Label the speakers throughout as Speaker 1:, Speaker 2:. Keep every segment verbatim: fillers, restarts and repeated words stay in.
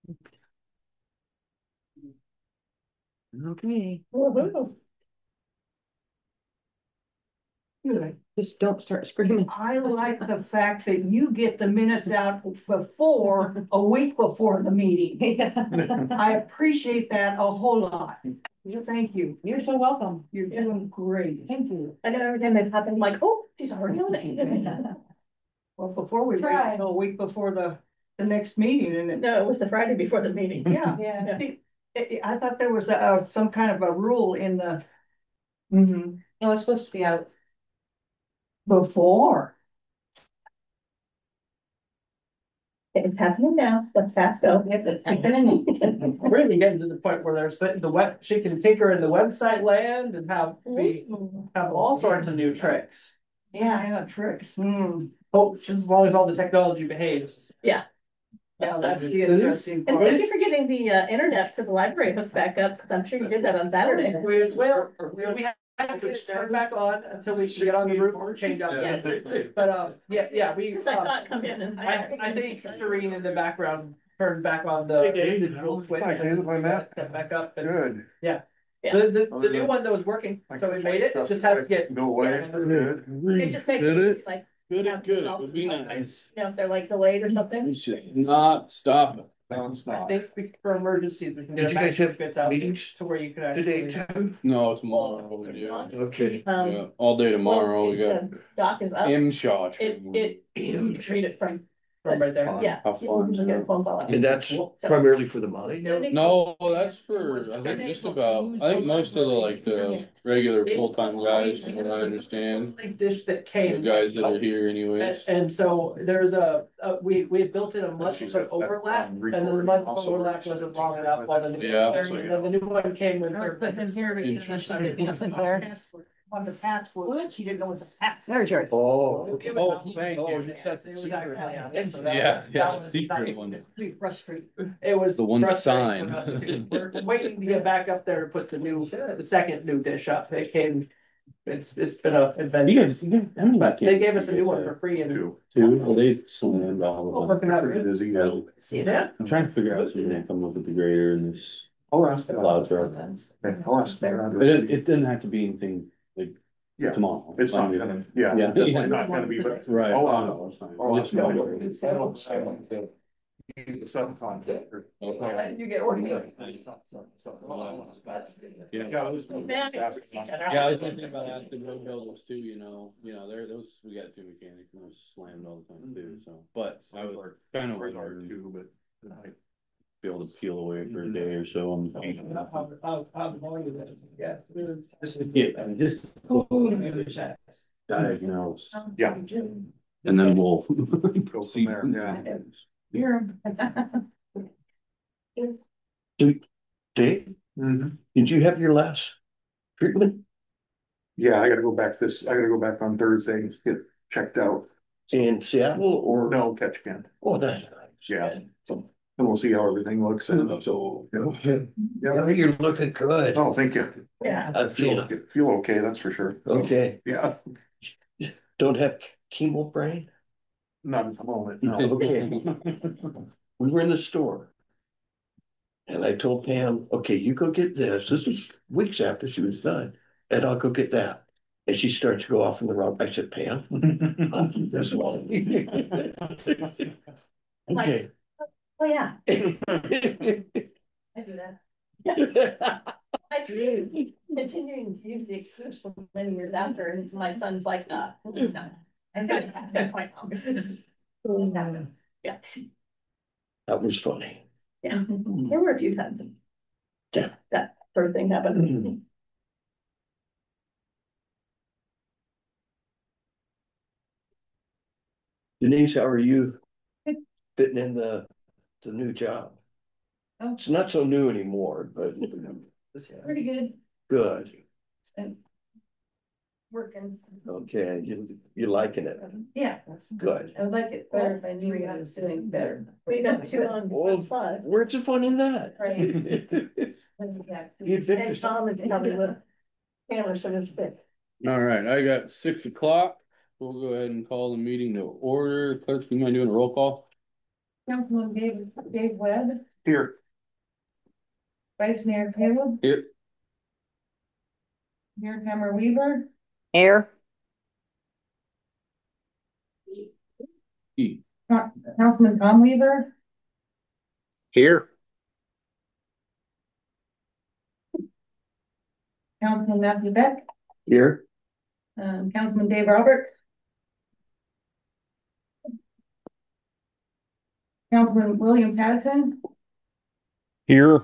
Speaker 1: Okay.
Speaker 2: Woohoo.
Speaker 1: Just don't start screaming.
Speaker 3: I like the fact that you get the minutes out before, a week before the meeting. I appreciate that a whole lot. Thank you.
Speaker 2: You're so welcome.
Speaker 3: You're doing great.
Speaker 2: Thank you. I know every time they pop in, I'm like, oh, she's already on it.
Speaker 3: Well, before we wait
Speaker 2: Try.
Speaker 3: until a week before the, the next meeting and it,
Speaker 2: No, it was the Friday before the meeting.
Speaker 3: yeah,
Speaker 2: Yeah.
Speaker 3: see, I, I thought there was a, some kind of a rule in the
Speaker 1: Mm-hmm. No, it's supposed to be out.
Speaker 3: before.
Speaker 2: It's happening now, so fast go.
Speaker 1: We have to type it in.
Speaker 4: We're really getting to the point where there's the, the web, she can tinker in the website land and have, be, have all sorts of new tricks.
Speaker 3: Yeah, yeah, tricks. Hmm.
Speaker 4: Oh, just as long as all the technology behaves.
Speaker 2: Yeah.
Speaker 3: Yeah, that's the interesting
Speaker 2: And
Speaker 3: part.
Speaker 2: thank you for getting the uh, internet for the library hooked back up, because I'm sure you did that on Saturday.
Speaker 4: We, well, we, we have to turn back on until we should get on the roof or change out.
Speaker 2: Yeah.
Speaker 4: But, uh, yeah, yeah, we,
Speaker 2: Because I
Speaker 4: uh,
Speaker 2: saw it come in and.
Speaker 4: I, I think Shireen in the background turned back on the digital switch.
Speaker 5: Hi, Caleb, I'm Matt.
Speaker 4: Set back up and,
Speaker 5: Good.
Speaker 4: yeah.
Speaker 2: Yeah.
Speaker 4: The, the, the new one that was working, so we made it, it just has to get.
Speaker 5: Go away.
Speaker 4: Yeah.
Speaker 5: Good.
Speaker 2: It just makes
Speaker 6: Did
Speaker 2: it
Speaker 6: it?
Speaker 2: easy, like,
Speaker 6: Good,
Speaker 2: Yeah.
Speaker 6: it good, it would be nice.
Speaker 2: you know, if they're like delayed or something.
Speaker 6: We should not stop it.
Speaker 5: No, it's
Speaker 4: I
Speaker 5: not.
Speaker 4: think we- for emergencies, we can
Speaker 5: Did
Speaker 4: get.
Speaker 5: you guys have
Speaker 4: bits out
Speaker 5: meetings
Speaker 4: to where you can
Speaker 5: Today
Speaker 4: actually.
Speaker 5: too?
Speaker 6: No, tomorrow, yeah.
Speaker 5: Okay.
Speaker 2: Um,
Speaker 6: Yeah, all day tomorrow, we got
Speaker 2: the Dock is up.
Speaker 6: M Shaw.
Speaker 2: It, it, you can read it from,
Speaker 4: From right there.
Speaker 2: yeah.
Speaker 6: How
Speaker 2: You
Speaker 6: fun.
Speaker 2: can get a phone call.
Speaker 5: And that's primarily for the money?
Speaker 6: No, that's for, I think just about, I think most of the like the regular full-time guys, from what I understand.
Speaker 4: Like dish that
Speaker 6: The
Speaker 4: came.
Speaker 6: guys that are here
Speaker 4: And,
Speaker 6: anyways.
Speaker 4: and so there's a, uh, we, we had built in a much of overlap, and then the month overlap wasn't long enough while the new.
Speaker 6: Yeah.
Speaker 4: And then the new one came with.
Speaker 1: Or put them here because there's something else in there.
Speaker 3: On the password, she didn't know what the password.
Speaker 1: There's yours.
Speaker 5: Oh.
Speaker 6: Oh, thank you. Yeah, yeah, secret one.
Speaker 3: Pretty frustrating.
Speaker 4: It was.
Speaker 6: It's the one
Speaker 4: frustrating
Speaker 6: sign.
Speaker 4: for us, too. We're waiting to get back up there to put the new, the second new dish up. It came, it's, it's been a adventure.
Speaker 6: You guys, you guys, how many back
Speaker 4: They gave us a new one for free and.
Speaker 5: Two.
Speaker 6: Two, well, they slammed all of them.
Speaker 4: Working out
Speaker 5: Pretty
Speaker 4: good.
Speaker 5: busy. Yeah.
Speaker 4: See that?
Speaker 6: I'm trying to figure out so we can come up with the grader and this
Speaker 5: I'll ask them.
Speaker 6: plow truck.
Speaker 5: Okay, I'll ask them.
Speaker 6: But it, it didn't have to be anything like
Speaker 5: Yeah,
Speaker 6: tomorrow.
Speaker 5: it's not gonna, yeah,
Speaker 6: Yeah.
Speaker 5: definitely not gonna be, but
Speaker 6: Right.
Speaker 5: I'll, uh,
Speaker 6: No, it's fine.
Speaker 5: I'll
Speaker 6: Just
Speaker 5: ask
Speaker 6: know.
Speaker 5: them. He's a subcontractor.
Speaker 6: Okay.
Speaker 3: You get ordered.
Speaker 6: Yeah.
Speaker 5: Yeah, it was.
Speaker 6: Yeah, I was thinking about asking road builders too, you know, you know, there, those, we got two mechanics and those slammed all the time too, so, but I was kind of hard
Speaker 5: too, but.
Speaker 6: be able to peel away for a day or so. I'm
Speaker 4: How, how, how long is it? Yes.
Speaker 6: just get, just diagnose,
Speaker 5: Yeah.
Speaker 6: and then we'll
Speaker 5: Go from there, yeah.
Speaker 7: Dave,
Speaker 5: Mhm.
Speaker 7: did you have your last treatment
Speaker 5: Yeah, I gotta go back this, I gotta go back on Thursday, and get checked out.
Speaker 7: in Seattle or?
Speaker 5: No, catch again.
Speaker 7: Oh, that's nice.
Speaker 5: Yeah. So, and we'll see how everything looks and so, you know.
Speaker 7: Yeah,
Speaker 5: Yeah.
Speaker 7: you're looking good.
Speaker 5: Oh, thank you.
Speaker 2: Yeah.
Speaker 7: I
Speaker 5: Feel,
Speaker 7: feel,
Speaker 5: feel okay, that's for sure.
Speaker 7: okay.
Speaker 5: Yeah,
Speaker 7: Don't have chemo brain?
Speaker 5: not at the moment, no.
Speaker 7: Okay. We were in the store. And I told Pam, okay, you go get this. This is weeks after she was done. And I'll go get that. And she starts to go off in the wrong. I said, Pam. This one. Okay.
Speaker 2: Oh, yeah, I do that. I do, continuing to use the excuse from many years after, and my son's like, uh, no. I'm gonna pass that point on. Yeah,
Speaker 7: That was funny.
Speaker 2: yeah, there were a few times.
Speaker 7: Yeah.
Speaker 2: That sort of thing happened.
Speaker 7: Denise, how are you fitting in the, the new job?
Speaker 1: Oh.
Speaker 7: It's not so new anymore, but
Speaker 1: Pretty good.
Speaker 7: good.
Speaker 1: And working.
Speaker 7: Okay, you, you're liking it.
Speaker 1: Yeah.
Speaker 7: Good.
Speaker 1: I would like it better if I knew I was doing better.
Speaker 2: We got two on
Speaker 7: Well,
Speaker 2: five.
Speaker 7: where's the fun in that?
Speaker 2: Right.
Speaker 7: You'd fit
Speaker 2: And
Speaker 7: yourself.
Speaker 2: Tom is probably the camera, so it's fit.
Speaker 6: All right, I got six o'clock. We'll go ahead and call the meeting to order. Clerk, you mind doing a roll call?
Speaker 1: Councilman Dave, Dave Webb,
Speaker 5: Here.
Speaker 1: Vice Mayor Caleb.
Speaker 6: Here.
Speaker 1: Mayor Hammer Weaver,
Speaker 8: Here.
Speaker 6: E.
Speaker 1: Councilman Tom Weaver,
Speaker 5: Here.
Speaker 1: Councilman Matthew Beck,
Speaker 7: Here,
Speaker 1: um, Councilman Dave Roberts, Councilman William Patterson.
Speaker 5: Here.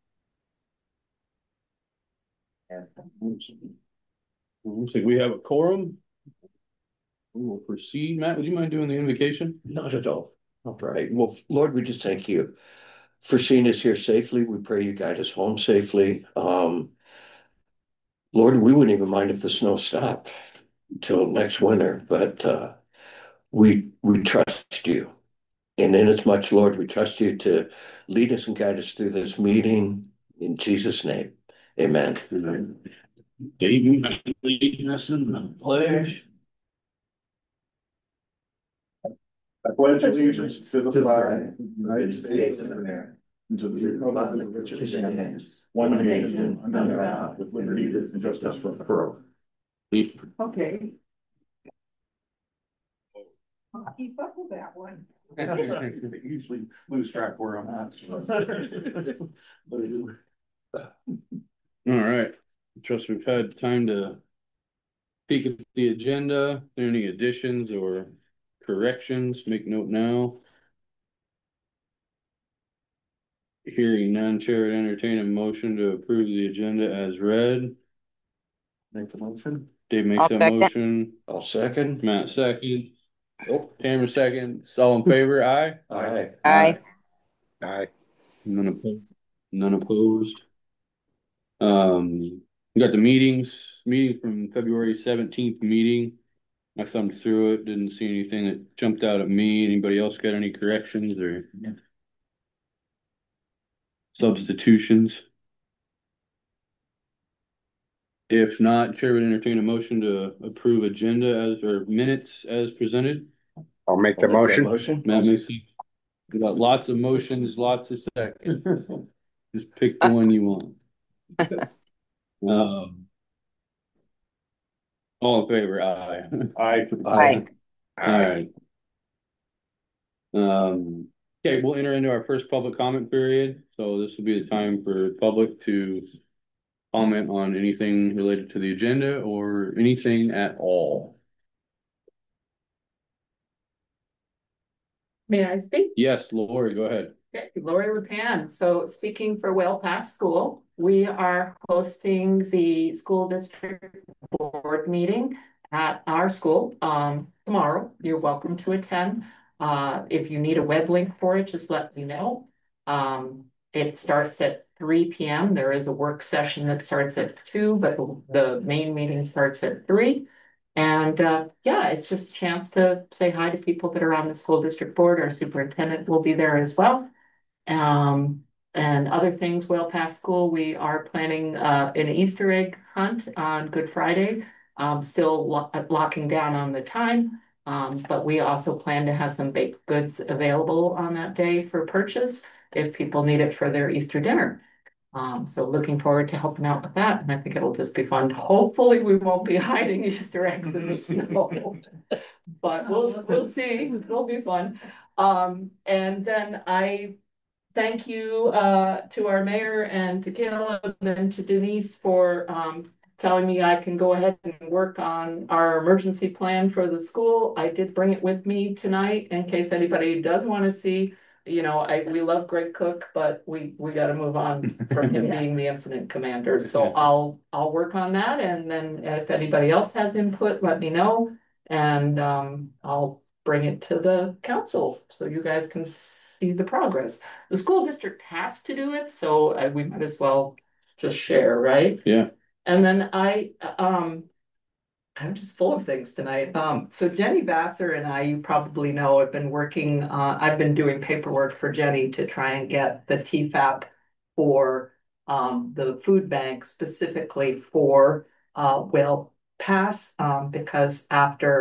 Speaker 6: Looks like we have a quorum. We will proceed. Matt, would you mind doing the invocation?
Speaker 7: not at all. All right. Well, Lord, we just thank you for seeing us here safely. We pray you guide us home safely. Um, Lord, we wouldn't even mind if the snow stopped until next winter, but uh, we we trust you. And inasmuch, Lord, we trust you to lead us and guide us through this meeting. In Jesus' name, amen.
Speaker 6: Dave, you mind leading us in the pledge?
Speaker 5: I pledge allegiance to the flag of the United States of America, and to the republic which it stands, one nation, under God, with liberty and justice for all.
Speaker 3: Okay. I'll keep up with that one.
Speaker 5: Usually lose track where I'm at.
Speaker 6: All right. Trust we've had time to peek at the agenda. Any additions or corrections? Make note now. Hearing none, chair would entertain a motion to approve the agenda as read.
Speaker 5: Make the motion.
Speaker 6: Dave makes
Speaker 8: I'll
Speaker 6: that
Speaker 8: second.
Speaker 6: motion.
Speaker 7: I'll second.
Speaker 6: Matt second. Oh, Tamara second. All in favor? Aye.
Speaker 7: Aye.
Speaker 8: Aye.
Speaker 5: Aye.
Speaker 6: None opposed. None opposed. Um, we got the meetings, meeting from February seventeenth meeting. I thumbed through it, didn't see anything that jumped out at me. Anybody else got any corrections or
Speaker 5: Yeah.
Speaker 6: substitutions? If not, chair would entertain a motion to approve agenda as, or minutes as presented.
Speaker 5: I'll make the
Speaker 7: I'll make that
Speaker 5: motion.
Speaker 7: Motion.
Speaker 6: Matt makes, we got lots of motions, lots of seconds. Just pick the one you want. Um. All in favor, aye.
Speaker 5: Aye.
Speaker 8: Aye.
Speaker 6: Alright. Um, okay, we'll enter into our first public comment period, so this will be the time for public to comment on anything related to the agenda or anything at all.
Speaker 9: May I speak?
Speaker 6: Yes, Lori, go ahead.
Speaker 9: Okay, Lori Rapan. So speaking for Well Pass School, we are hosting the school district board meeting at our school um tomorrow. You're welcome to attend. Uh, if you need a web link for it, just let me know. Um, it starts at three P M There is a work session that starts at two, but the main meeting starts at three. And uh, yeah, it's just a chance to say hi to people that are on the school district board. Our superintendent will be there as well. Um, and other things, Well Pass School, we are planning uh, an Easter egg hunt on Good Friday. Um, still lo locking down on the time, um, but we also plan to have some baked goods available on that day for purchase if people need it for their Easter dinner. Um, so looking forward to helping out with that, and I think it'll just be fun. Hopefully, we won't be hiding Easter eggs in the snow, but we'll we'll see. It'll be fun. Um, and then I thank you uh, to our mayor and to Caleb and to Denise for um, telling me I can go ahead and work on our emergency plan for the school. I did bring it with me tonight in case anybody does want to see. You know, I, we love Greg Cook, but we, we gotta move on from him being the incident commander. So I'll, I'll work on that. And then if anybody else has input, let me know. And, um, I'll bring it to the council so you guys can see the progress. The school district has to do it, so uh, we might as well just share, right?
Speaker 6: Yeah.
Speaker 9: And then I, um, I'm just full of things tonight. Um, so Jenny Vassar and I, you probably know, have been working, uh, I've been doing paperwork for Jenny to try and get the T FAP for um, the food bank specifically for uh, Well Pass, um, because after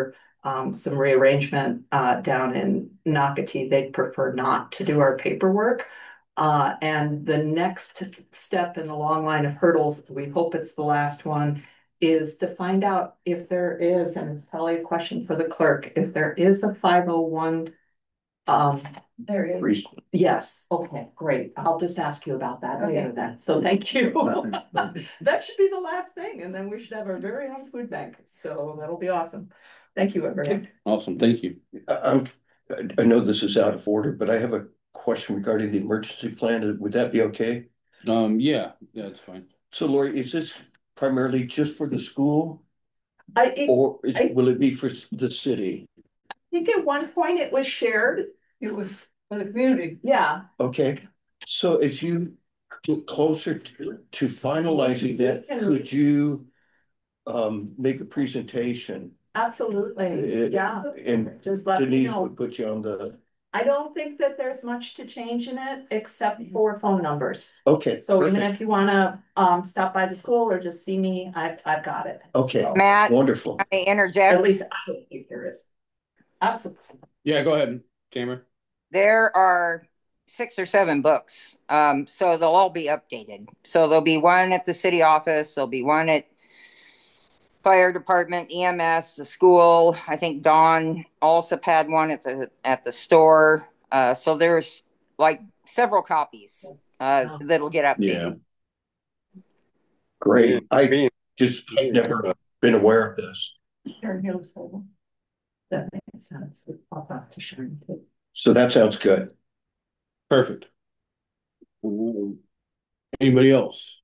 Speaker 9: um, some rearrangement, uh, down in Nocatee. They'd prefer not to do our paperwork. Uh, and the next step in the long line of hurdles, we hope it's the last one, is to find out if there is, and it's probably a question for the clerk, if there is a five oh one. Um,
Speaker 1: There is.
Speaker 7: Reese,
Speaker 9: yes, okay, great. I'll just ask you about that
Speaker 1: Okay.
Speaker 9: later then. So thank you. That should be the last thing, and then we should have our very own food bank. So that'll be awesome. Thank you, everyone.
Speaker 6: Awesome, thank you.
Speaker 7: I- I'm, I know this is out of order, but I have a question regarding the emergency plan. Would that be okay?
Speaker 6: Um, yeah, that's fine.
Speaker 7: So Lori, is this primarily just for the school
Speaker 9: I, it-
Speaker 7: or is-
Speaker 9: I-
Speaker 7: will it be for the city?
Speaker 9: I think at one point it was shared.
Speaker 3: It was for the community.
Speaker 9: Yeah,
Speaker 7: Okay, so as you get closer to, to finalizing that, could you um, make a presentation?
Speaker 9: absolutely.
Speaker 7: Uh,
Speaker 9: Yeah.
Speaker 7: And
Speaker 9: Just let me
Speaker 7: Denise
Speaker 9: know.
Speaker 7: would put you on the,
Speaker 9: I don't think that there's much to change in it except for phone numbers.
Speaker 7: okay,
Speaker 9: So even
Speaker 7: perfect.
Speaker 9: if you wanna um stop by the school or just see me, I've I've got it.
Speaker 7: Okay,
Speaker 9: So,
Speaker 8: Matt,
Speaker 7: wonderful.
Speaker 8: I
Speaker 9: At
Speaker 8: interject.
Speaker 9: least I don't think there is. Absolutely.
Speaker 6: Yeah, go ahead, Tamara.
Speaker 8: There are six or seven books. Um, so they'll all be updated. So there'll be one at the city office, there'll be one at fire department, E M S, the school. I think Dawn also had one at the at the store. Uh, so there's like several copies uh, that'll get updated.
Speaker 6: Yeah.
Speaker 7: Great. I just have never been aware of this.
Speaker 9: Sharon Hill's folder. That makes sense. I'll talk to Sharon too.
Speaker 7: So that sounds good.
Speaker 6: Perfect. Um, Anybody else?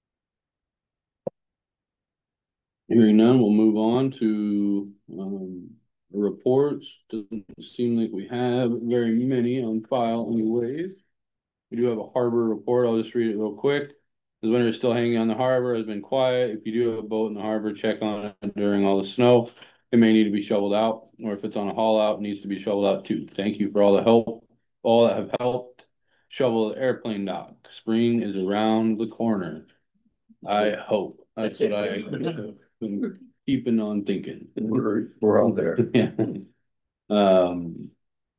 Speaker 6: Hearing none, we'll move on to um reports. Doesn't seem like we have very many on file anyways. We do have a harbor report. I'll just read it real quick. The winter is still hanging on the harbor, has been quiet. If you do have a boat in the harbor, check on it during all the snow. It may need to be shoveled out, or if it's on a haul out, it needs to be shoveled out too. Thank you for all the help, all that have helped shovel the airplane dock. Spring is around the corner. I hope. That's what I have been keeping on thinking.
Speaker 7: We're, we're all there.
Speaker 6: Yeah. Um.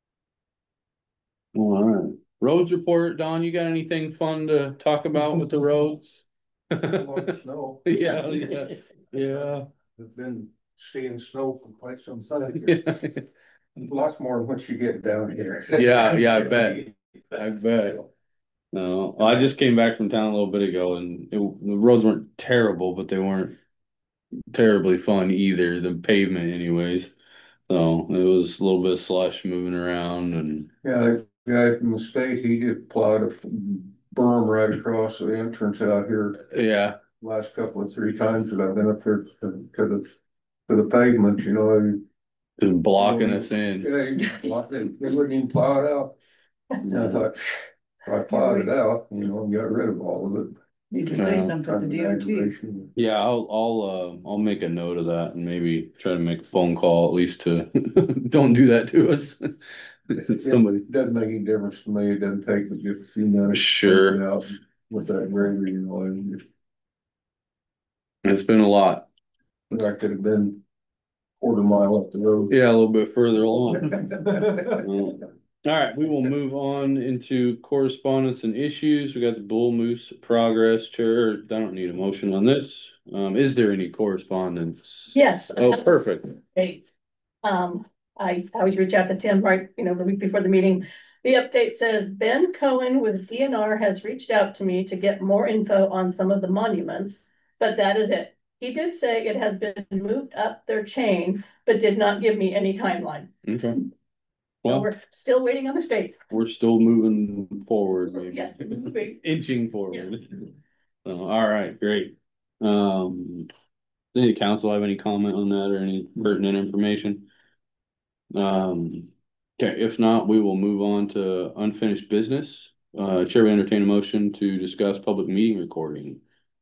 Speaker 6: All right. Roads report, Don, you got anything fun to talk about with the roads?
Speaker 10: Snow.
Speaker 6: Yeah, yeah, yeah.
Speaker 10: I've been seeing snow for quite some time. Lots more than what you get down here.
Speaker 6: Yeah, yeah, I bet. I bet. No, I just came back from town a little bit ago and it, the roads weren't terrible, but they weren't terribly fun either, the pavement anyways. So it was a little bit of slush moving around and
Speaker 10: Yeah, the guy from the state, he just plowed a berm right across the entrance out here.
Speaker 6: yeah.
Speaker 10: Last couple of three times that I've been up there to, to the, to the pavement, you know, and
Speaker 6: Just blocking us in.
Speaker 10: yeah, you just blocked it. They wouldn't even plow it out. And I thought, if I plowed it out, you know, and got rid of all of it.
Speaker 3: Need to say
Speaker 6: Yeah.
Speaker 3: something to D O T.
Speaker 10: Aggravation.
Speaker 6: Yeah, I'll I'll uh I'll make a note of that and maybe try to make a phone call at least to don't do that to us. Somebody.
Speaker 10: It doesn't make any difference to me. It doesn't take but just a few minutes. to
Speaker 6: Sure.
Speaker 10: figure it out with that grader, you know, and just,
Speaker 6: It's been a lot.
Speaker 10: I could have been quarter mile up the road.
Speaker 6: Yeah, a little bit further along. Well, all right, we will move on into correspondence and issues. We got the Bull Moose progress chair. I don't need a motion on this. Um, is there any correspondence?
Speaker 2: Yes.
Speaker 6: Oh, perfect.
Speaker 2: Great. Um, I always reach out to Tim, right, you know, the week before the meeting. The update says Ben Cohen with D N R has reached out to me to get more info on some of the monuments, but that is it. He did say it has been moved up their chain, but did not give me any timeline.
Speaker 6: Okay.
Speaker 2: So
Speaker 6: Well,
Speaker 2: we're still waiting on the state.
Speaker 6: we're still moving forward, maybe.
Speaker 2: Yes, moving.
Speaker 6: Inching forward. So, all right, great. Um, does any council have any comment on that or any pertinent information? Um, okay, if not, we will move on to unfinished business. Uh, Chair will entertain a motion to discuss public meeting recording.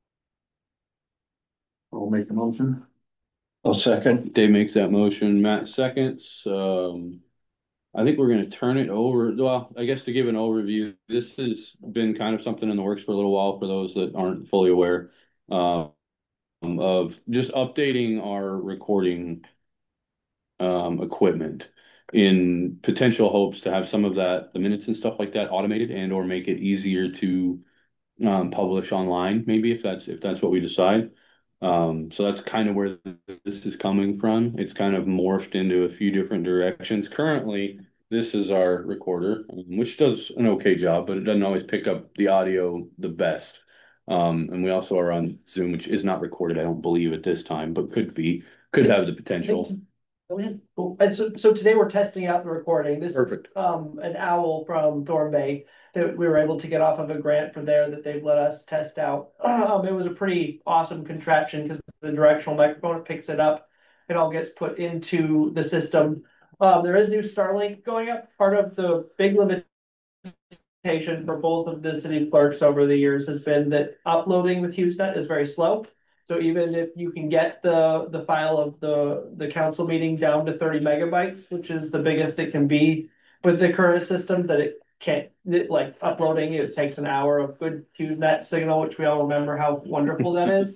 Speaker 10: I'll make the motion.
Speaker 7: I'll second.
Speaker 6: Dave makes that motion, Matt seconds. Um, I think we're gonna turn it over, well, I guess to give an overview, this has been kind of something in the works for a little while for those that aren't fully aware. Um, of just updating our recording um, equipment in potential hopes to have some of that, the minutes and stuff like that automated and or make it easier to um, publish online, maybe if that's, if that's what we decide. Um, so that's kind of where this is coming from. It's kind of morphed into a few different directions. Currently, this is our recorder, um, which does an okay job, but it doesn't always pick up the audio the best. Um, and we also are on Zoom, which is not recorded, I don't believe at this time, but could be, could have the potential.
Speaker 4: Go ahead. Cool. And so, so today we're testing out the recording. This is
Speaker 6: Perfect.
Speaker 4: um an owl from Thorn Bay that we were able to get off of a grant for there that they've let us test out. Um, it was a pretty awesome contraption because the directional microphone, it picks it up. It all gets put into the system. Um, there is new Starlink going up. Part of the big limitation for both of the city clerks over the years has been that uploading with HughesNet is very slow. So even if you can get the, the file of the, the council meeting down to thirty megabytes, which is the biggest it can be with the current system, that it can't, it, like uploading, it takes an hour of good HughesNet signal, which we all remember how wonderful that is.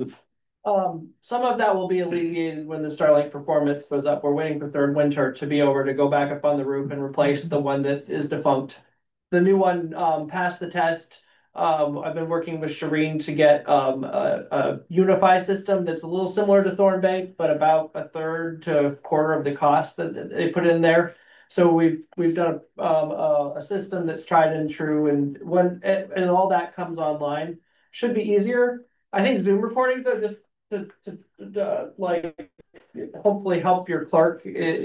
Speaker 4: Um, some of that will be alleviated when the Starlink performance goes up. We're waiting for third winter to be over to go back up on the roof and replace the one that is defunct. The new one um, passed the test. Um, I've been working with Shireen to get um, a, a Unify system that's a little similar to Thorn Bay, but about a third to a quarter of the cost that they put in there. So we've we've done um, a, a system that's tried and true, and when and all that comes online, should be easier. I think Zoom recordings though, just to, to, to uh, like hopefully help your clerk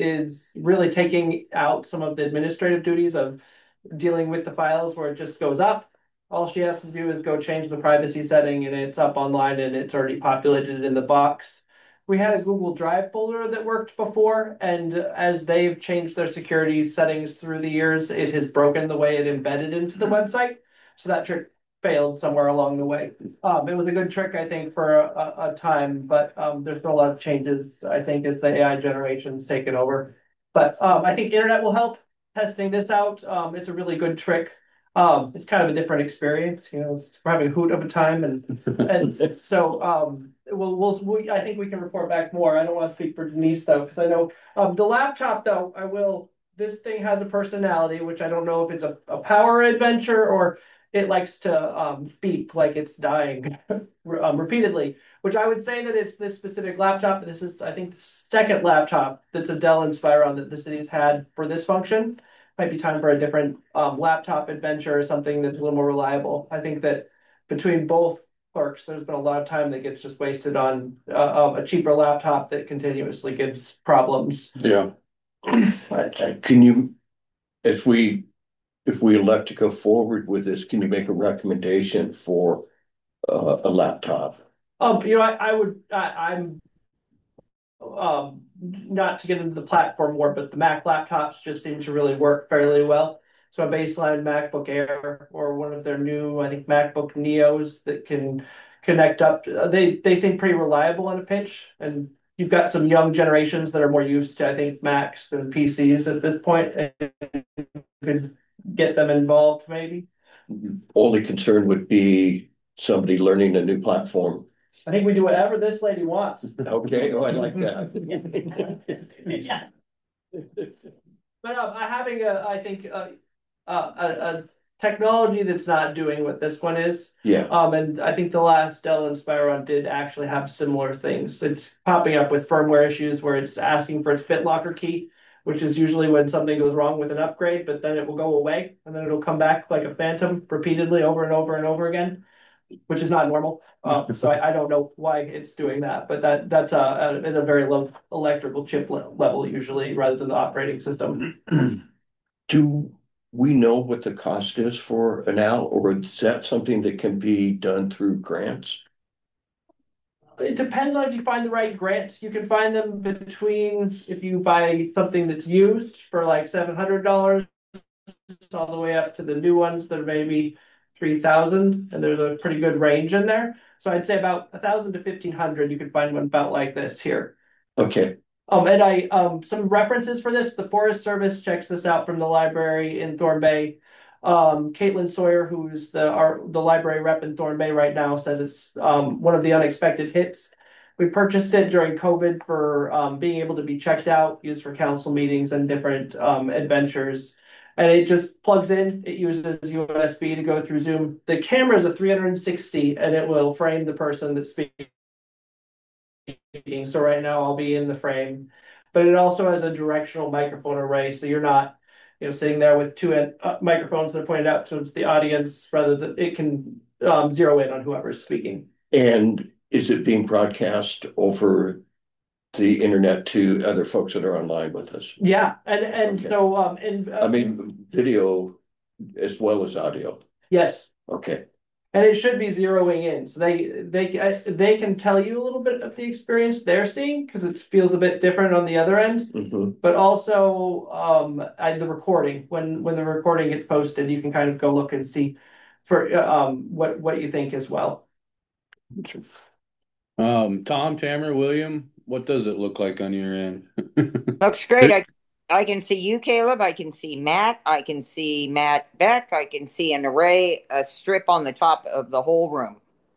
Speaker 4: is really taking out some of the administrative duties of dealing with the files where it just goes up. All she has to do is go change the privacy setting and it's up online and it's already populated in the box. We had a Google Drive folder that worked before, and as they've changed their security settings through the years, it has broken the way it embedded into the website. So that trick failed somewhere along the way. Um, it was a good trick, I think, for a, a time, but um, there's been a lot of changes, I think, as the A I generation's taken over. But um, I think internet will help testing this out. Um, it's a really good trick. Um, it's kind of a different experience, you know, we're having a hoot of a time, and, and so um, we'll, we'll, we, I think we can report back more. I don't want to speak for Denise though, because I know um, the laptop though, I will, this thing has a personality, which I don't know if it's a, a power adventure or it likes to um, beep like it's dying um, repeatedly, which I would say that it's this specific laptop. This is, I think, the second laptop that's a Dell Inspiron that the city's had for this function. Might be time for a different um, laptop adventure or something that's a little more reliable. I think that between both clerks, there's been a lot of time that gets just wasted on uh, a cheaper laptop that continuously gives problems.
Speaker 6: Yeah.
Speaker 7: Can you, if we, if we elect to go forward with this, can you make a recommendation for uh, a laptop?
Speaker 4: Um, you know, I, I would, I, I'm um, not to get into the platform war, but the Mac laptops just seem to really work fairly well. So a baseline MacBook Air or one of their new, I think, MacBook Neos that can connect up. They they seem pretty reliable on a pinch, and you've got some young generations that are more used to, I think, Macs than P Cs at this point, and could get them involved maybe.
Speaker 7: Only concern would be somebody learning a new platform.
Speaker 4: I think we do whatever this lady wants.
Speaker 7: Okay, oh, I like that.
Speaker 4: Yeah. But um, having a, I think, uh, uh, a, a technology that's not doing what this one is.
Speaker 7: Yeah.
Speaker 4: Um, and I think the last Dell Inspiron did actually have similar things. It's popping up with firmware issues where it's asking for its BitLocker key, which is usually when something goes wrong with an upgrade, but then it will go away and then it'll come back like a phantom repeatedly over and over and over again, which is not normal. Um, so I, I don't know why it's doing that, but that that's uh, at a very low electrical chip le level usually rather than the operating system.
Speaker 7: Do we know what the cost is for an owl, or is that something that can be done through grants?
Speaker 4: It depends on if you find the right grant. You can find them between, if you buy something that's used for like seven hundred dollars all the way up to the new ones that are maybe three thousand, and there's a pretty good range in there. So I'd say about a thousand to fifteen hundred, you could find one about like this here.
Speaker 7: Okay.
Speaker 4: Um, and I, um, some references for this, the Forest Service checks this out from the library in Thorn Bay. Um, Caitlin Sawyer, who's the our, the library rep in Thorn Bay right now, says it's um, one of the unexpected hits. We purchased it during COVID for um being able to be checked out, used for council meetings and different um adventures. And it just plugs in, it uses U S B to go through Zoom. The camera is a three hundred sixty and it will frame the person that's speaking. So right now I'll be in the frame, but it also has a directional microphone array, so you're not, you know, sitting there with two uh, microphones that are pointed out towards the audience, rather than it can um, zero in on whoever's speaking.
Speaker 7: And is it being broadcast over the internet to other folks that are online with us?
Speaker 4: Yeah, and and
Speaker 7: Okay.
Speaker 4: so um and uh,
Speaker 7: I mean, video as well as audio.
Speaker 4: yes.
Speaker 7: Okay.
Speaker 4: And it should be zeroing in, so they they they can tell you a little bit of the experience they're seeing because it feels a bit different on the other end.
Speaker 7: Mm-hmm.
Speaker 4: But also, um, I, the recording when when the recording gets posted, you can kind of go look and see for um what what you think as well.
Speaker 6: Um, Tom, Tamara, William, what does it look like on your end?
Speaker 8: Looks great. I, I can see you, Caleb. I can see Matt. I can see Matt Beck. I can see an array, a strip on the top of the whole room.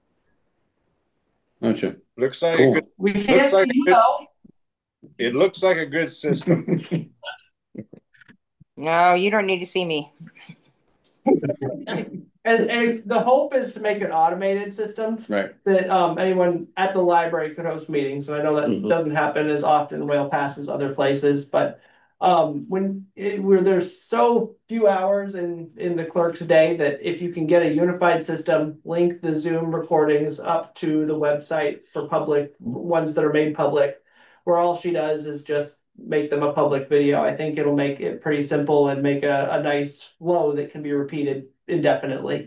Speaker 6: Gotcha.
Speaker 11: Looks like a
Speaker 6: Cool.
Speaker 11: good,
Speaker 4: We can't
Speaker 11: Looks
Speaker 4: see
Speaker 11: like a
Speaker 4: you
Speaker 11: good-
Speaker 4: though.
Speaker 11: it looks like a good system.
Speaker 8: No, you don't need to see me.
Speaker 4: And, and the hope is to make an automated system
Speaker 6: Right.
Speaker 4: that um anyone at the library could host meetings. And I know that
Speaker 7: Mhm.
Speaker 4: doesn't happen as often in Whale Pass as other places, but um when it, where there's so few hours in in the clerk's day that if you can get a unified system, link the Zoom recordings up to the website for public ones that are made public, where all she does is just make them a public video. I think it'll make it pretty simple and make a, a nice flow that can be repeated indefinitely.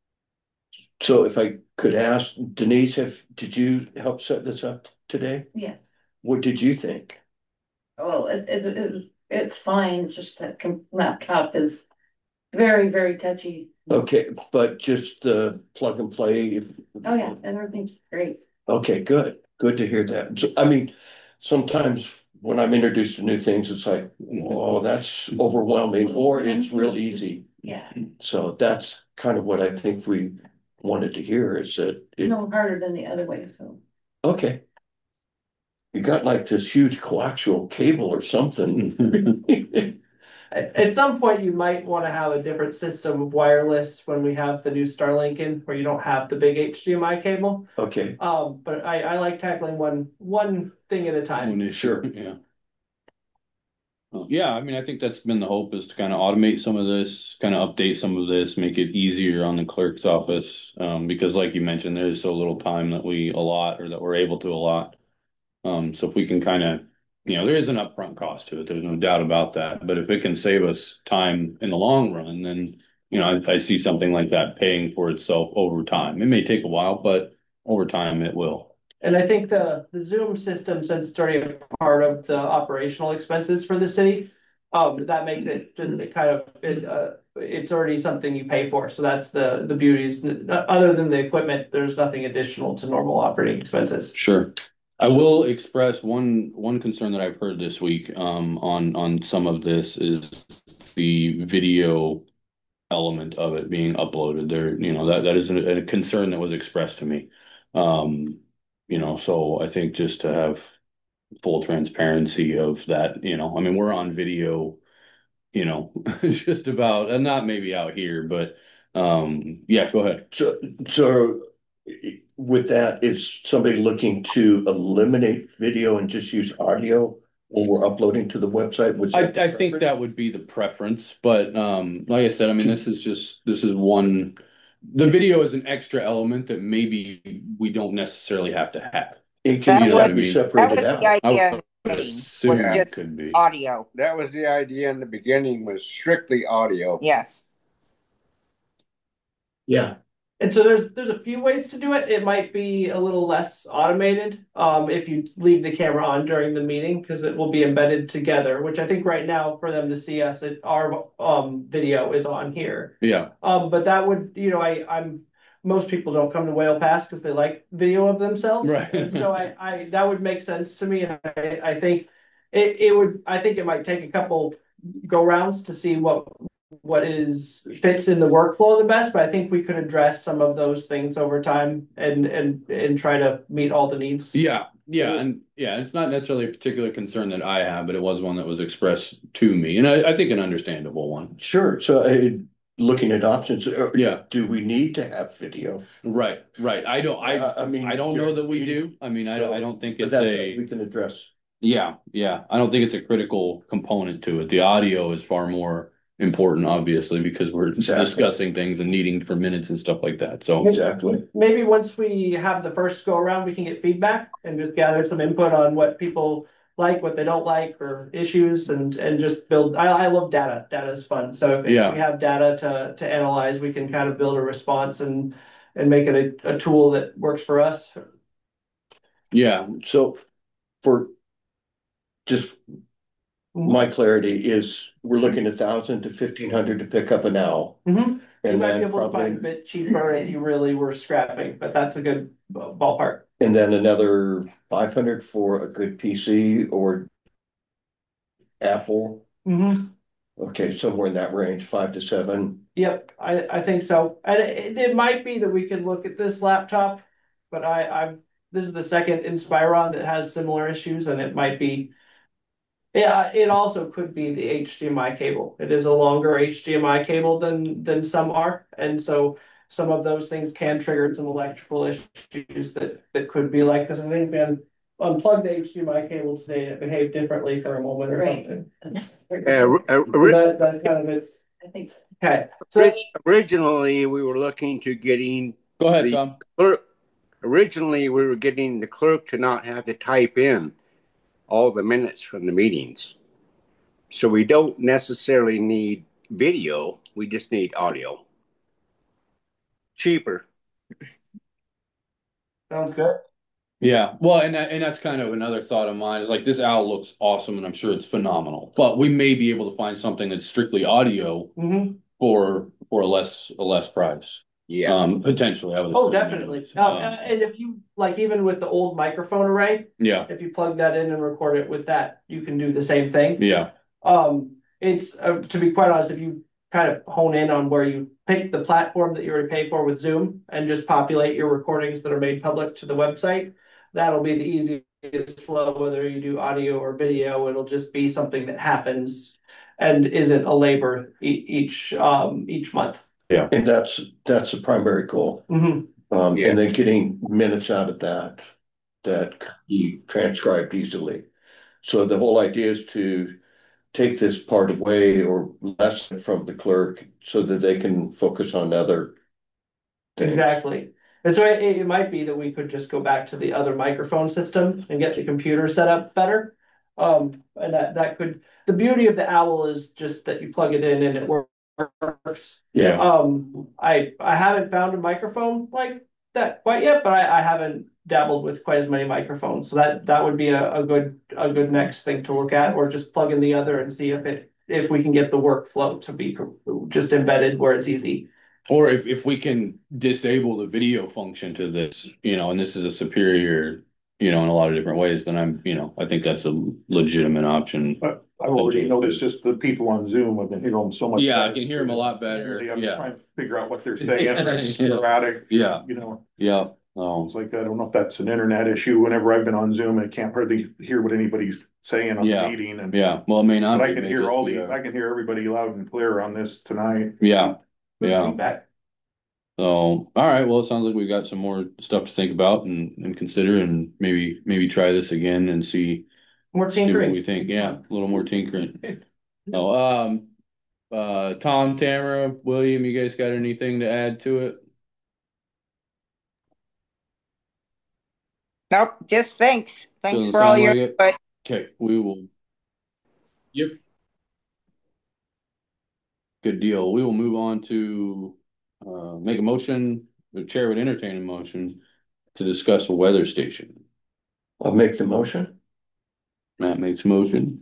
Speaker 7: So if I could ask Denise, have, did you help set this up today?
Speaker 2: Yeah.
Speaker 7: What did you think?
Speaker 2: Oh, it, it, it, it's fine, it's just that com- laptop is very, very touchy.
Speaker 7: Okay, but just the plug and play. if-
Speaker 2: Oh, yeah, everything's great.
Speaker 7: Okay, good. Good to hear that. So, I mean, sometimes when I'm introduced to new things, it's like, oh, that's overwhelming, or it's real easy.
Speaker 2: Yeah,
Speaker 7: So that's kind of what I think we wanted to hear is that it,
Speaker 2: no harder than the other way, so.
Speaker 7: okay. You got like this huge coaxial cable or something.
Speaker 4: At, at some point, you might want to have a different system of wireless when we have the new Starlink in, where you don't have the big H D M I cable.
Speaker 7: Okay,
Speaker 4: Um, but I, I like tackling one one thing at a time.
Speaker 7: sure.
Speaker 6: Yeah. Well, yeah, I mean, I think that's been the hope is to kind of automate some of this, kind of update some of this, make it easier on the clerk's office. Um, because like you mentioned, there's so little time that we allot or that we're able to allot. Um, so if we can kind of, you know, there is an upfront cost to it. There's no doubt about that. But if it can save us time in the long run, then, you know, I, I see something like that paying for itself over time. It may take a while, but over time it will.
Speaker 4: And I think the the Zoom system, since it's already a part of the operational expenses for the city, um, that makes it just it kind of it uh, it's already something you pay for. So that's the the beauties. Other than the equipment, there's nothing additional to normal operating expenses.
Speaker 6: Sure. I will express one one concern that I've heard this week um on on some of this is the video element of it being uploaded. There, you know, that that is a, a concern that was expressed to me. Um, you know, so I think just to have full transparency of that, you know, I mean, we're on video, you know, just about, and not maybe out here, but um, yeah, go ahead.
Speaker 7: So, so with that, is somebody looking to eliminate video and just use audio when we're uploading to the website? Was
Speaker 6: I,
Speaker 7: that
Speaker 6: I think that would be the preference, but um, like I said, I mean, this is just, this is one, the video is an extra element that maybe we don't necessarily have to have.
Speaker 7: It can
Speaker 8: That
Speaker 7: be,
Speaker 8: was-
Speaker 7: that be
Speaker 8: That
Speaker 7: separated
Speaker 8: was
Speaker 7: out.
Speaker 8: the
Speaker 6: I
Speaker 8: idea.
Speaker 6: would
Speaker 8: Was
Speaker 6: assume it
Speaker 8: just
Speaker 6: could be.
Speaker 8: audio.
Speaker 11: That was the idea in the beginning, was strictly audio.
Speaker 8: Yes.
Speaker 7: Yeah,
Speaker 4: And so there's there's a few ways to do it. It might be a little less automated um, if you leave the camera on during the meeting because it will be embedded together. Which I think right now for them to see us, it, our um, video is on here.
Speaker 6: Yeah,
Speaker 4: Um, but that would you know I I'm most people don't come to Whale Pass because they like video of themselves.
Speaker 6: right.
Speaker 4: And so I I that would make sense to me. And I I think it it would I think it might take a couple go rounds to see what what is fits in the workflow the best, but I think we could address some of those things over time and and and try to meet all the needs.
Speaker 6: Yeah, yeah, and yeah, it's not necessarily a particular concern that I have, but it was one that was expressed to me, and I, I think an understandable one.
Speaker 7: Sure, so uh, looking at options, uh,
Speaker 6: Yeah.
Speaker 7: do we need to have video?
Speaker 6: Right, right. I don't, I,
Speaker 7: Uh, I mean.
Speaker 6: I don't know that we do. I mean, I, don't- I don't think
Speaker 7: But
Speaker 6: it's
Speaker 7: that's
Speaker 6: a.
Speaker 7: something we can address.
Speaker 6: Yeah, yeah. I don't think it's a critical component to it. The audio is far more important, obviously, because we're
Speaker 7: Exactly.
Speaker 6: discussing things and needing for minutes and stuff like that. So
Speaker 7: Exactly.
Speaker 4: Maybe once we have the first go around, we can get feedback and just gather some input on what people like, what they don't like, or issues, and and just build. I, I love data. Data is fun. So if,
Speaker 6: Yeah.
Speaker 4: if we have data to to analyze, we can kind of build a response and and make it a, a tool that works for us.
Speaker 6: yeah,
Speaker 7: So for just my clarity is we're looking a thousand to fifteen hundred to pick up an owl.
Speaker 4: Mm-hmm. You
Speaker 7: And
Speaker 4: might be
Speaker 7: then
Speaker 4: able to find a
Speaker 7: probably,
Speaker 4: bit cheaper if you really were scrapping, but that's a good ballpark.
Speaker 7: and then another five hundred for a good P C or Apple.
Speaker 4: Mm-hmm.
Speaker 7: Okay, somewhere in that range, five to seven.
Speaker 4: Yep, I, I think so. And it, it might be that we could look at this laptop, but I, I've, this is the second Inspiron that has similar issues, and it might be, yeah, it also could be the H D M I cable. It is a longer H D M I cable than, than some are. And so some of those things can trigger some electrical issues that, that could be like this. I think Ben unplugged the H D M I cable today and it behaved differently for a moment or
Speaker 2: Right.
Speaker 4: something.
Speaker 11: Uh, ri- uh,
Speaker 4: So
Speaker 11: ri-
Speaker 4: that, that kind of it's,
Speaker 2: I think so.
Speaker 4: okay. So
Speaker 11: Originally, we were looking to getting
Speaker 6: go ahead,
Speaker 11: the
Speaker 6: Tom.
Speaker 11: clerk. Originally, we were getting the clerk to not have to type in all the minutes from the meetings. So we don't necessarily need video. We just need audio. Cheaper.
Speaker 4: sounds good.
Speaker 6: Yeah, well, and that, and that's kind of another thought of mine is like this owl looks awesome, and I'm sure it's phenomenal. But we may be able to find something that's strictly audio
Speaker 4: Mm-hmm.
Speaker 6: for for a less a less price.
Speaker 11: Yeah.
Speaker 6: Um, potentially, I would.
Speaker 4: Oh,
Speaker 6: assume.
Speaker 4: definitely. Uh,
Speaker 6: Um,
Speaker 4: and if you like, even with the old microphone array,
Speaker 6: yeah,
Speaker 4: if you plug that in and record it with that, you can do the same thing.
Speaker 6: yeah,
Speaker 4: Um, it's uh, to be quite honest, if you kind of hone in on where you pick the platform that you already pay for with Zoom and just populate your recordings that are made public to the website, that'll be the easiest flow, whether you do audio or video. It'll just be something that happens and isn't a labor e- each um each month.
Speaker 7: And that's, that's the primary goal.
Speaker 4: Mm-hmm.
Speaker 7: Um,
Speaker 11: Yeah.
Speaker 7: and then getting minutes out of that, that can be transcribed easily. So the whole idea is to take this part away or lessen from the clerk so that they can focus on other things.
Speaker 4: Exactly. And so it, it might be that we could just go back to the other microphone system and get the computer set up better. Um, and that, that could, the beauty of the Owl is just that you plug it in and it works.
Speaker 6: yeah.
Speaker 4: Um, I, I haven't found a microphone like that quite yet, but I, I haven't dabbled with quite as many microphones. So that, that would be a, a good, a good next thing to look at, or just plug in the other and see if it, if we can get the workflow to be just embedded where it's easy.
Speaker 6: Or if, if we can disable the video function to this, you know, and this is a superior, you know, in a lot of different ways, then I'm, you know, I think that's a legitimate option.
Speaker 5: But I've already noticed just the people on Zoom, I've been hearing them so much.
Speaker 6: Yeah, I
Speaker 5: better.
Speaker 6: can hear them a lot better.
Speaker 5: I'm
Speaker 6: Yeah.
Speaker 5: trying to figure out what they're saying, it's
Speaker 6: Yeah.
Speaker 5: sporadic.
Speaker 6: Yeah.
Speaker 5: You know,
Speaker 6: Yeah. Um,
Speaker 5: it's like, I don't know if that's an internet issue. Whenever I've been on Zoom, I can't hardly hear what anybody's saying on
Speaker 6: Yeah.
Speaker 5: the meeting, and
Speaker 6: yeah. Well, it may not.
Speaker 5: but I
Speaker 6: be,
Speaker 5: can
Speaker 6: maybe
Speaker 5: hear all
Speaker 6: it'll
Speaker 5: the,
Speaker 6: be,
Speaker 5: I can hear everybody loud and clear on this tonight.
Speaker 6: Yeah. Yeah.
Speaker 4: Feedback.
Speaker 6: So, all right. Well, it sounds like we've got some more stuff to think about and, and consider, and maybe maybe try this again and see,
Speaker 4: More
Speaker 6: see what
Speaker 4: tinkering.
Speaker 6: we think. Yeah, a little more tinkering. Oh, um, uh, Tom, Tamara, William, you guys got anything to add to it?
Speaker 8: Nope, just thanks. Thanks
Speaker 6: Doesn't
Speaker 8: for all
Speaker 6: sound
Speaker 8: your
Speaker 6: like it.
Speaker 8: input.
Speaker 6: Okay, we will. Yep. Good deal. We will move on to uh, make a motion. The chair would entertain a motion to discuss a weather station.
Speaker 7: I'll make the motion.
Speaker 6: Matt makes a motion.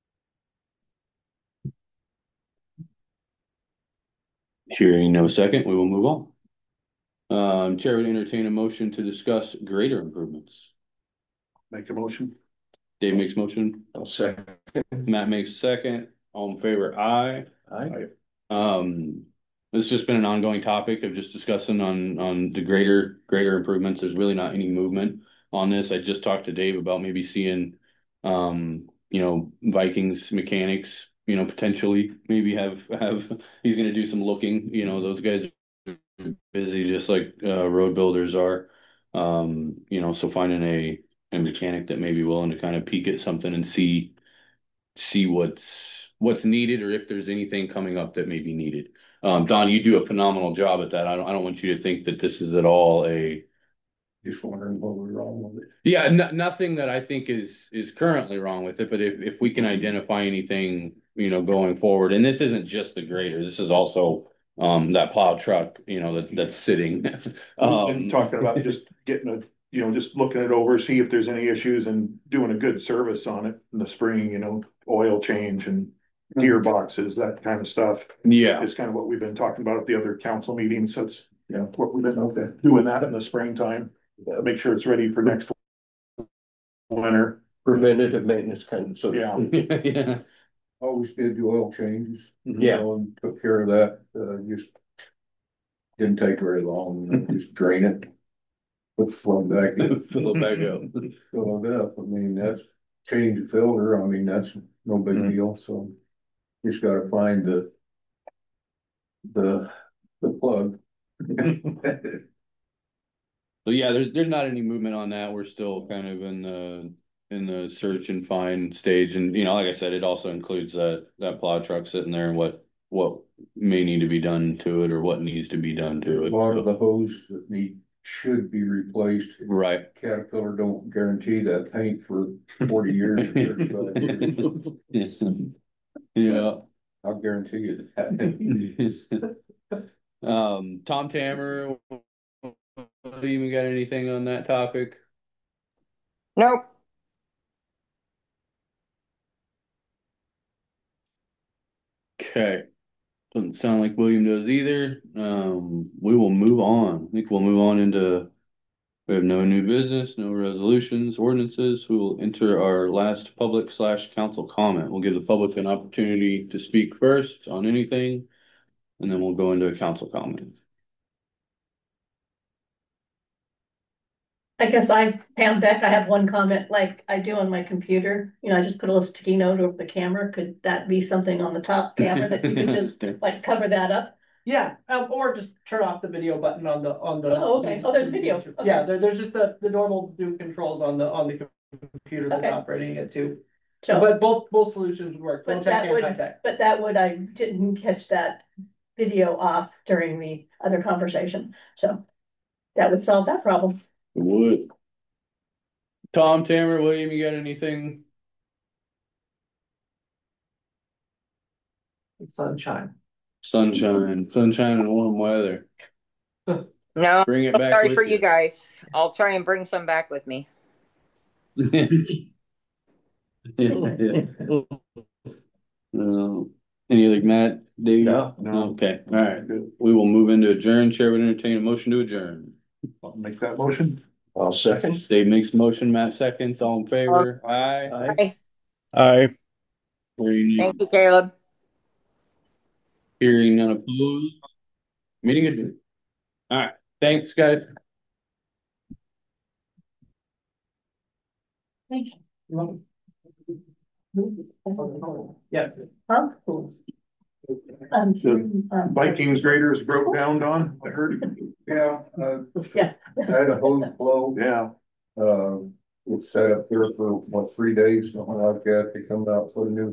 Speaker 6: Hearing no second, we will move on. Um, chair would entertain a motion to discuss grader improvements.
Speaker 5: Make a motion.
Speaker 6: Dave makes motion.
Speaker 7: I'll second.
Speaker 6: Matt makes second. All in favor, aye.
Speaker 7: Aye.
Speaker 6: Um, it's just been an ongoing topic of just discussing on, on the greater, greater improvements. There's really not any movement on this. I just talked to Dave about maybe seeing, um, you know, Vikings mechanics, you know, potentially maybe have, have, he's gonna do some looking, you know, those guys are busy just like, uh, road builders are. Um, you know, so finding a, a mechanic that may be willing to kind of peek at something and see, see what's, what's needed or if there's anything coming up that may be needed. Um, Don, you do a phenomenal job at that. I don't, I don't want you to think that this is at all a,
Speaker 10: Just wondering what was wrong with it.
Speaker 6: yeah, no, nothing that I think is, is currently wrong with it, but if, if we can identify anything, you know, going forward, and this isn't just the grader, this is also, um, that plow truck, you know, that, that's sitting.
Speaker 5: We've been
Speaker 6: Um,
Speaker 5: talking about just getting a, you know, just looking it over, see if there's any issues and doing a good service on it in the spring, you know, oil change and gearboxes, that kind of stuff.
Speaker 6: yeah,
Speaker 5: Is kind of what we've been talking about at the other council meetings. That's, you know, what we've been doing that in the springtime. Make sure it's ready for next winter.
Speaker 7: Preventative maintenance kind of, so.
Speaker 5: Yeah.
Speaker 6: yeah,
Speaker 10: Always did the oil changes. you
Speaker 7: Yeah.
Speaker 10: know, And took care of that, uh, just. Didn't take very long, you know, just drain it. Put the flood back in.
Speaker 6: fill it back up.
Speaker 10: Fill it up, I mean, that's change the filter, I mean, that's no big
Speaker 6: Mhm.
Speaker 10: deal, so. Just gotta find the. The, the plug.
Speaker 6: So yeah, there's there's not any movement on that. We're still kind of in the in the search and find stage, and you know, like I said, it also includes that that plow truck sitting there and what what may need to be done to it or what needs to be done to
Speaker 10: A
Speaker 6: it.
Speaker 10: lot of the hose that need, should be replaced.
Speaker 6: Right.
Speaker 10: Caterpillar don't guarantee that paint for forty years. or thirty-five years.
Speaker 6: Yeah.
Speaker 10: I'll guarantee you that.
Speaker 6: Um, Tom Tammer, you even got anything on that topic?
Speaker 8: Nope.
Speaker 6: Okay. Doesn't sound like William does either. Um, we will move on. I think we'll move on into, we have no new business, no resolutions, ordinances. We will enter our last public slash council comment. We'll give the public an opportunity to speak first on anything, and then we'll go into a council comment.
Speaker 2: I guess I, Pam Beck, I have one comment like I do on my computer. You know, I just put a little sticky note over the camera. Could that be something on the top camera that you can just like cover that up?
Speaker 4: Yeah, um, or just turn off the video button on the, on the.
Speaker 2: Oh, okay. Oh, there's video. Okay.
Speaker 4: Yeah, there, there's just the, the normal do controls on the, on the computer that's
Speaker 2: Okay.
Speaker 4: operating it too.
Speaker 2: So,
Speaker 4: But both, both solutions would work.
Speaker 2: But
Speaker 4: We'll check
Speaker 2: that
Speaker 4: in
Speaker 2: would-
Speaker 4: contact.
Speaker 2: but that would, I didn't catch that video off during the other conversation. So that would solve that problem.
Speaker 6: It would. Tom, Tammer, William, you got anything?
Speaker 4: Sunshine.
Speaker 6: Sunshine, sunshine and warm weather.
Speaker 8: No,
Speaker 6: Bring it back.
Speaker 8: sorry
Speaker 6: with
Speaker 8: for you guys. I'll try and bring some back with me.
Speaker 6: Yeah, yeah. Uh, any other, Matt, Dave?
Speaker 7: No.
Speaker 5: No.
Speaker 6: Okay, all right. We will move into adjourn. Chair would entertain a motion to adjourn.
Speaker 5: I'll make that motion.
Speaker 7: I'll second.
Speaker 6: Dave makes a motion, Matt seconds. All in favor? Aye.
Speaker 7: Aye.
Speaker 8: Bye.
Speaker 5: Aye.
Speaker 6: Hearing
Speaker 8: Thank you, Caleb.
Speaker 6: hearing none opposed. Meeting adjourned. All right, thanks, guys.
Speaker 2: Thank you.
Speaker 4: Yeah.
Speaker 2: Huh? Um,
Speaker 5: The
Speaker 2: um,
Speaker 5: Vikings graders broke down, Don, I heard.
Speaker 10: Yeah, uh,
Speaker 2: Yeah.
Speaker 10: I had a hose blow,
Speaker 5: Yeah.
Speaker 10: uh, it's set up here for what, three days, something like that, they come out, put a new